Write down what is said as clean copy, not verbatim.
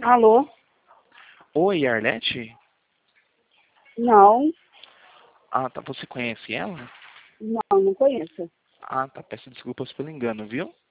Alô? Oi, Arlete? Não, Ah, tá. Você conhece ela? não conheço. Ah, tá. Peço desculpas pelo engano, viu?